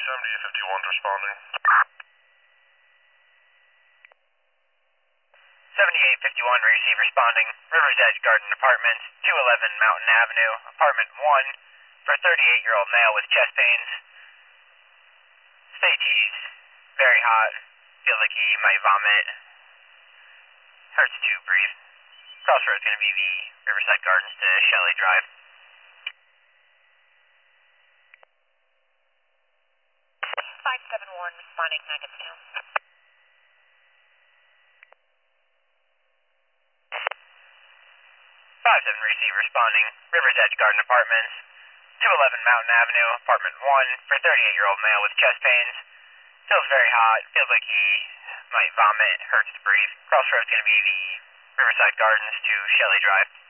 7851 responding. 7851, receive responding. River's Edge Garden Apartments, 211 Mountain Avenue, Apartment 1, for a 38-year-old male with chest pains. State he's very hot, feels like he might vomit, hurts to breathe. Crossroads going to be the Riverside Gardens to Shelley Drive. 571 responding, Hackettstown. 57 receive responding. River's Edge Garden Apartments, 211 Mountain Avenue, Apartment 1, for a 38-year-old male with chest pains. Feels very hot, feels like he might vomit, hurts to breathe. Crossroads going to be the Riverside Gardens to Shelley Drive.